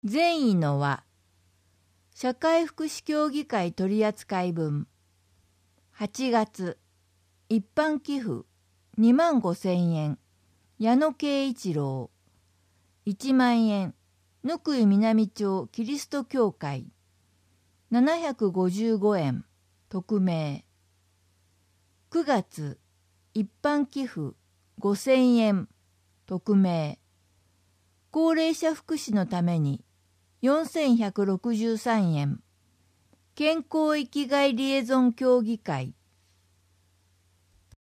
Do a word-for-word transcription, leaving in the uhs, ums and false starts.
善意の輪社会福祉協議会取扱分はちがつ一般寄付にまんごせんえん矢野圭一郎いちまんえん貫井南町キリスト教会ななひゃくごじゅうごえん匿名くがつ一般寄付ごせんえん匿名高齢者福祉のためによんせんひゃくろくじゅうさんえん健康生きがいリエゾン協議会